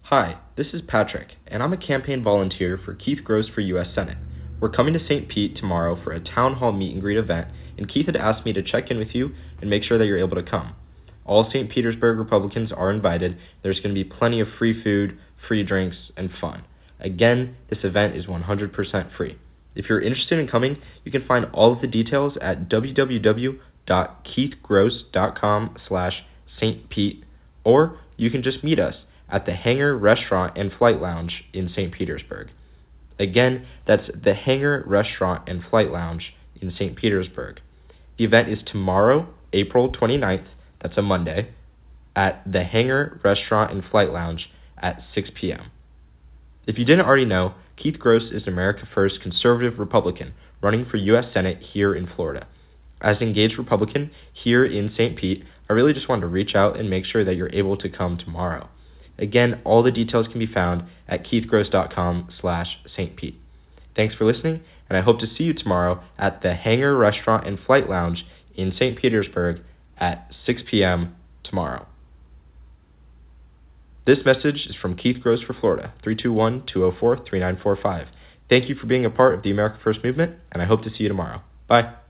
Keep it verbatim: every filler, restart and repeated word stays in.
Hi, this is Patrick, and I'm a campaign volunteer for Keith Gross for U S Senate. We're coming to Saint Pete tomorrow for a town hall meet and greet event, and Keith had asked me to check in with you and make sure that you're able to come. All Saint Petersburg Republicans are invited. There's going to be plenty of free food, free drinks, and fun. Again, this event is one hundred percent free. If you're interested in coming, you can find all of the details at w w w dot keith gross dot com slash Saint Pete, or you can just meet us at the Hangar Restaurant and Flight Lounge in Saint Petersburg. Again, that's the Hangar Restaurant and Flight Lounge in Saint Petersburg. The event is tomorrow, April twenty-ninth, that's a Monday, at the Hangar Restaurant and Flight Lounge at six p.m. If you didn't already know, Keith Gross is an America First conservative Republican running for U S Senate here in Florida. As an engaged Republican here in Saint Pete, I really just wanted to reach out and make sure that you're able to come tomorrow. Again, all the details can be found at keith gross dot com slash Saint Pete. Thanks for listening, and I hope to see you tomorrow at the Hangar Restaurant and Flight Lounge in Saint Petersburg at six p.m. tomorrow. This message is from Keith Gross for Florida, three two one, two oh four, three nine four five. Thank you for being a part of the America First movement, and I hope to see you tomorrow. Bye.